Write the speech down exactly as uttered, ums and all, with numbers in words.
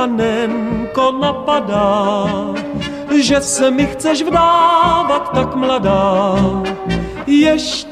panenko, napadá, že se mi chceš vdávat tak mladá. Ještě